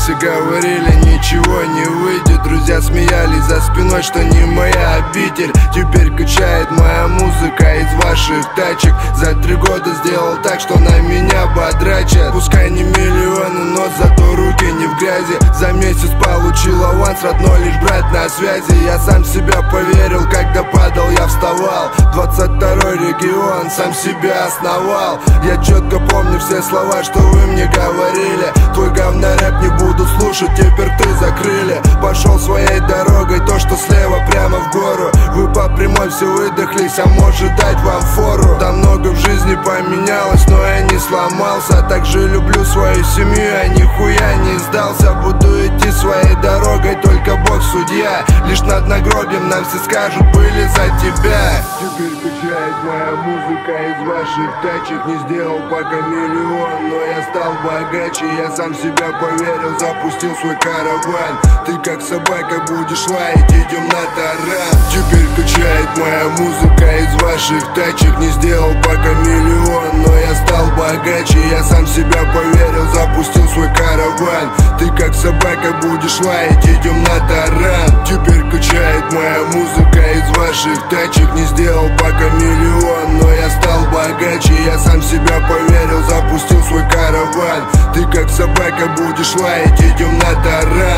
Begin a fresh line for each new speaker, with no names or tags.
все говорили, ничего не выйдет. Друзья смеялись за спиной, что не моя обитель. Теперь качает моя музыка из ваших тачек. За 3 года сделал так, что на меня потрачат. Пускай не миллионы, но зато руки не в грязи. За месяц получил аванс, родной лишь брат на связи. Я сам в себя поверил, когда падал, я вставал. 22-й регион, сам себя основал. Я четко помню все слова, что вы мне говорили. Твой говнорэп не буду слушать, теперь ты закрыли. Пошел своей дорогой, то, что слева прямо в гору. Вы по прямой все выдохлись, а может дать вам фору. Да много в жизни поменялось, но я не сломался. Также люблю свою семью, я нихуя не сдался. Буду идти своей дорогой, только Бог судья. Лишь над нагробием нам все скажут, были за тебя. Теперь качает моя музыка из ваших тачек. Не сделал пока миллион, но я стал богаче. Я сам в себя поверил, запустил свой караван. Ты как собака будешь лаять, идем на таран. Теперь качает моя музыка из ваших тачек. Не сделал пока миллион, но я стал богаче. Я сам в себя поверил, запустил свой караван. Ты как собака будешь лаять, идем на таран. Теперь качает моя музыка из ваших тачек. Не сделал пока миллион, но я стал богаче. Я сам в себя поверил, запустил свой караван. Ты как собака будешь лаять, идем на таран.